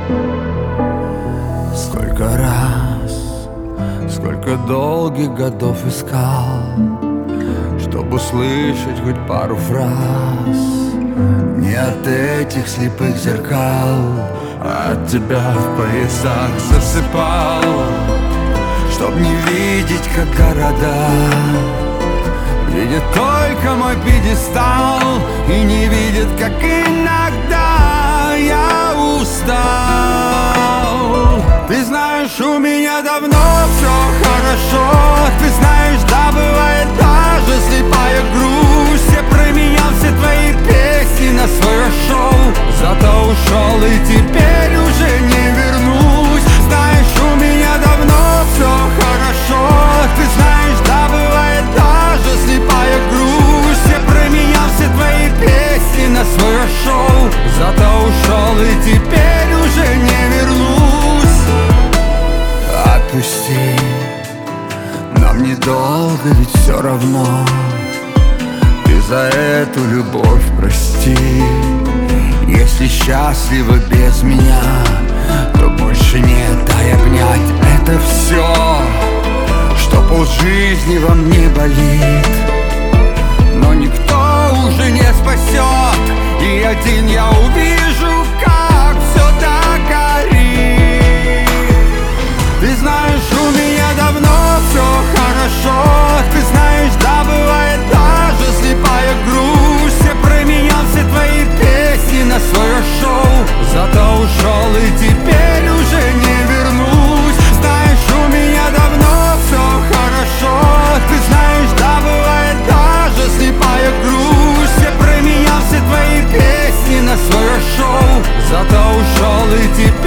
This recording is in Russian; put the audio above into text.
Сколько раз, сколько долгих годов искал, чтобы услышать хоть пару фраз. Не от этих слепых зеркал, а от тебя в поясах засыпал, чтоб не видеть, как города видит только мой пьедестал и не видит, как иногда я устал. Ты знаешь, у меня давно все хорошо. Ты знаешь, да, бывает даже слепая грусть. Я променял все твои песни на свое шоу, зато ушел и теперь уже не вернусь. Знаешь, у меня давно все хорошо. Ты знаешь, да, бывает даже слепая грусть. Я променял все твои песни на свое шоу, зато ушел и теперь уже не вернусь. Отпусти, нам недолго, ведь все равно. Ты за эту любовь прости. Если счастливы без меня, то больше нет, дай обнять. Это все, что полжизни во мне болит, но никто уже не спасет. И один я увижу, как все догорит. Ты знаешь, у меня давно все хорошо. Ты знаешь, да, бывает даже слепая грусть. Я променял все твои песни на свое шоу, зато ушел и теперь уже не вернусь. Знаешь, у меня давно все хорошо. Ты знаешь, да, бывает даже слепая грусть. Я променял все твои песни на свое шоу, зато ушел и теперь